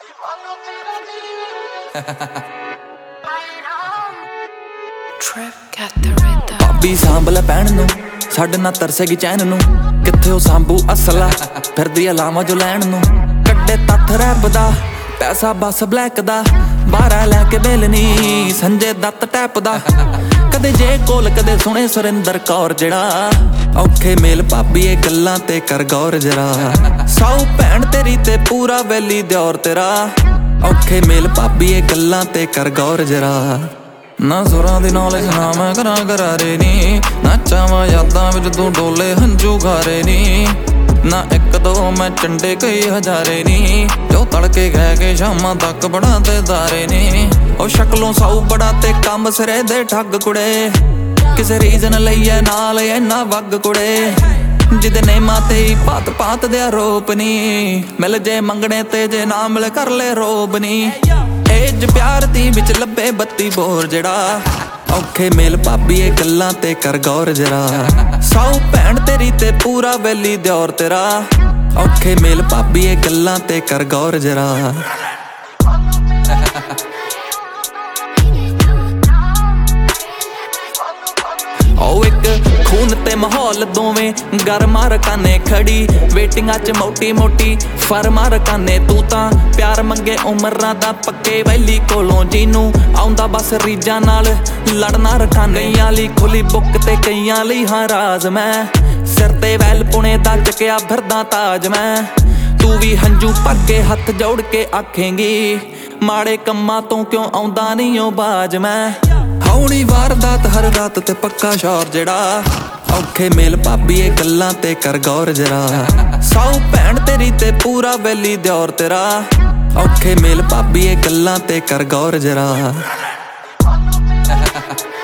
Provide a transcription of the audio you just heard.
ਭਾਬੀ ਸਾਂਭ ਲੈ ਭੈਣ ਨੂੰ, ਸਾਡੇ ਨਾਲ ਤਰਸੇਗੀ ਚੈਨ ਨੂੰ। ਕਿੱਥੇ ਉਹ ਸਾਂਭੂ ਅਸਲਾ, ਫਿਰਦੀ ਆ ਲਾਵਾਂ ਜੋ ਲੈਣ ਨੂੰ। ਕੱਢੇ ਤੱਥ ਰੈਬ ਦਾ, ਪੈਸਾ ਬਸ ਬਲੈਕ ਦਾ। 12 ਲੈ ਕੇ ਬੇਲਨੀ, ਸੰਜੇ ਦੱਤ ਟੈਪ ਦਾ। ਕਦੇ ਜੇ ਕੋਲ ਕਦੇ ਸੁਣੇ ਸੁਰਿੰਦਰ ਕੌਰ ਜਿਹੜਾ। ਔਖੇ ਮੇਲ ਭਾਬੀ ਇਹ ਗੱਲਾਂ ਤੇ ਕਰ ਗੌਰ ਜਰਾ। ਸਾਊ ਭੈਣ ਤੇਰੀ ਤੇ ਪੂਰਾ ਵੈਲੀ ਦਿਓਰ ਤੇਰਾ। ਔਖੇ ਮੇਲ ਭਾਬੀ ਇਹ ਗੱਲਾਂ ਤੇ ਕਰ ਗੌਰ ਜਰਾ। ਨਾ ਸੁਰਾਂ ਦੀ ਨੌਲੇਜ ਨਾ ਮੈਂ ਕਰਾਂ ਕਰਾਰੇ ਨੀ। ਨਾ ਚਾਵਾਂ ਯਾਦਾਂ ਵਿੱਚ ਤੂੰ ਡੋਲੇ ਹੰਝੂ ਗਾਰੇ ਨੀ। ਨਾ ਇੱਕ ਦੋ ਮੈਂ ਚੰਡੇ ਕਈ ਹਜ਼ਾਰੇ ਨੀ। ਜੋ ਤੜਕੇ ਗਹਿ ਕੇ ਸ਼ਾਮਾਂ ਤੱਕ ਬੜਾ ਤੇ ਦਾਰੇ ਨੀ। ਉਹ ਸ਼ਕਲੋਂ ਸਾਊ ਬੜਾ ਤੇ ਕੰਮ ਸਿਰੇ ਦੇ ਠੱਗ ਕੁੜੇ। ਕਿਸੇ ਰੀਜ਼ਨ ਲਈ ਐ ਨਾਲ ਐਨਾ ਵੱਗ ਕੁੜੇ। ਜਿਹਦੇ ਨੇਮਾਂ ਤੇ ਹੀ ਭਾਤ ਭਾਤ ਦੇ ਆਰੋਪ ਨੀ। ਮਿਲ ਜੇ ਮੰਗਣੇ ਤੇ ਜੇ ਨਾ ਮਿਲ ਕਰ ਲੈ ਰੋਬ ਨੀ। ਏਜ ਪਿਆਰ ਦੀ ਵਿੱਚ ਲੱਭੇ 32 ਬੋਰ ਜਿਹੜਾ। ਔਖੇ ਮੇਲ ਭਾਬੀ ਇਹ ਗੱਲਾਂ ਤੇ ਕਰ ਗੌਰ ਜਰਾ। ਸਾਊ ਭੈਣ ਤੇਰੀ ਤੇ ਪੂਰਾ ਵੈਲੀ ਦਿਓਰ ਤੇਰਾ। ਔਖੇ ਮੇਲ ਭਾਬੀ ਇਹ ਗੱਲਾਂ ਤੇ ਕਰ ਗੌਰ ਜਰਾ। ਉਹ ਇੱਕ ਖੂਨ ਤੇ ਮਾਹੌਲ ਦੋਵੇਂ ਗਰਮਾ ਰਕਾਨੇ ਖੜੀ। ਵੇਟਿੰਗਾਂ ਚ ਮੋਟੀ ਮੋਟੀ ਫਰਮਾ ਰਕਾਨੇ। ਤੂੰ ਤਾਂ ਪਿਆਰ ਮੰਗੇ ਉਮਰਾਂ ਦਾ ਪੱਕੇ ਵੈਲੀ ਕੋਲੋਂ। ਜਿਹਨੂੰ ਆਉਂਦਾ ਬਸ ਰੀਜਾਂ ਨਾਲ ਲੜਨਾ ਰਕਾਨੇ। ਕਈਆਂ ਲਈ ਖੁੱਲੀ ਬੁੱਕ ਤੇ ਕਈਆਂ ਲਈ ਹਾਂ ਰਾਜ਼ ਮੈਂ। ਸਿਰ ਤੇ ਵੈਲ ਪੁਣੇ ਦਾ ਚੱਕਿਆ ਫਿਰਦਾ ਤਾਜ ਮੈਂ। ਤੂੰ ਵੀ ਹੰਝੂ ਭਰ ਕੇ ਹੱਥ ਜੋੜ ਕੇ ਆਖੇਂਗੀ ਮਾੜੇ ਕੰਮਾਂ ਤੋਂ ਕਿਉਂ ਆਉਂਦਾ ਨਹੀਂ ਓ ਬਾਜ ਮੈਂ। ਹੌਲੀ ਵਾਰਦਾਤ ਹਰ ਰਾਤ ਤੇ ਪੱਕਾ ਸ਼ੌਰ ਜਿਹੜਾ। ਔਖੇ ਮੇਲ ਭਾਬੀ ਇਹ ਗੱਲਾਂ ਤੇ ਕਰ ਗੌਰ ਜਰਾ। ਸਾਊ ਭੈਣ ਤੇਰੀ ਤੇ ਪੂਰਾ ਵੈਲੀ ਦਿਓਰ ਤੇਰਾ। ਔਖੇ ਮੇਲ ਭਾਬੀ ਇਹ ਗੱਲਾਂ ਤੇ ਕਰ ਗੌਰ ਜਰਾ।